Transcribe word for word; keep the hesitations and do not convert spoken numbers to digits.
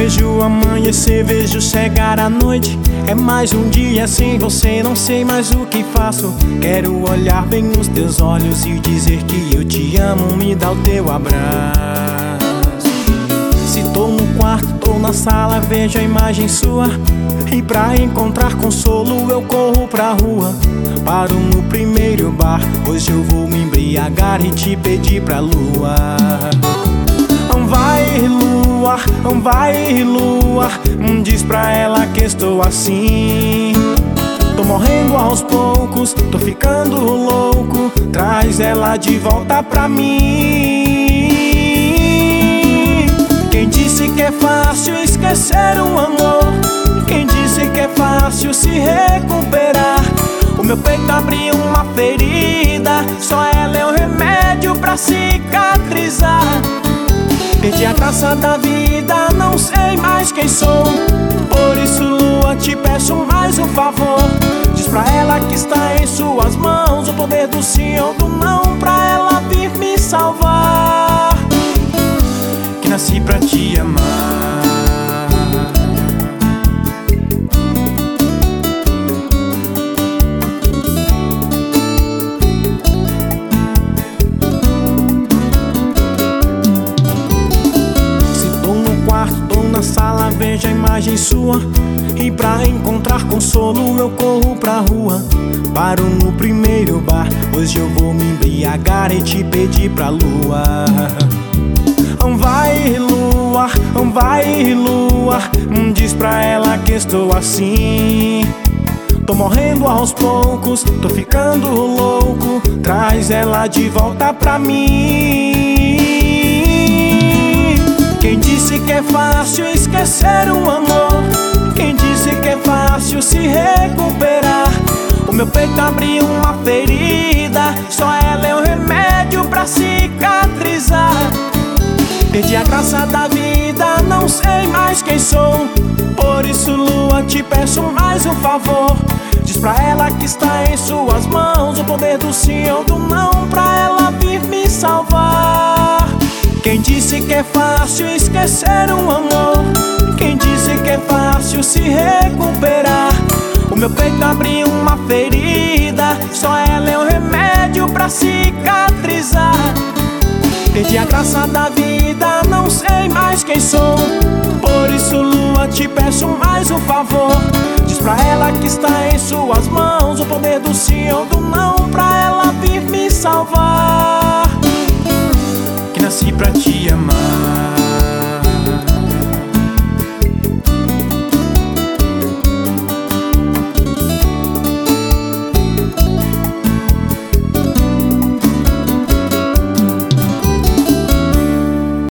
Vejo amanhecer, vejo chegar a noite. É mais um dia sem você, não sei mais o que faço. Quero olhar bem nos teus olhos e dizer que eu te amo. Me dá o teu abraço. Se tô no quarto, tô na sala, vejo a imagem sua. E pra encontrar consolo eu corro pra rua. Paro no primeiro bar, hoje eu vou me embriagar e te pedir pra lua. Vai lua, vai lua, diz pra ela que estou assim. Tô morrendo aos poucos, tô ficando louco. Traz ela de volta pra mim. Quem disse que é fácil esquecer um amor? Quem disse que é fácil se recuperar? O meu peito abriu uma ferida, só ela é o remédio pra cicatrizar. Perdi a graça da vida, não sei mais quem sou. Por isso, lua, te peço mais um favor. Diz pra ela que está em suas mãos o poder do sim ou do não, pra ela vir me salvar. Que nasci pra te amar. Sala, vejo a imagem sua. E pra encontrar consolo eu corro pra rua. Paro no primeiro bar, hoje eu vou me embriagar e te pedir pra lua. Vai lua, vai lua, diz pra ela que estou assim. Tô morrendo aos poucos, tô ficando louco. Traz ela de volta pra mim. Quem disse que é fácil esquecer um amor? Quem disse que é fácil se recuperar? O meu peito abriu uma ferida, só ela é o remédio pra cicatrizar. Perdi a graça da vida, não sei mais quem sou. Por isso, lua, te peço mais um favor. Diz pra ela que está em suas mãos o poder do sim ou do não, pra ela vir me salvar. Quem disse que é fácil esquecer um amor? Quem disse que é fácil se recuperar? O meu peito abriu uma ferida, só ela é o remédio pra cicatrizar. Perdi a graça da vida, não sei mais quem sou. Por isso, lua, te peço mais um favor. Diz pra ela que está em suas mãos o poder do sim ou do não, pra ela vir me salvar. Que nasci pra te amar.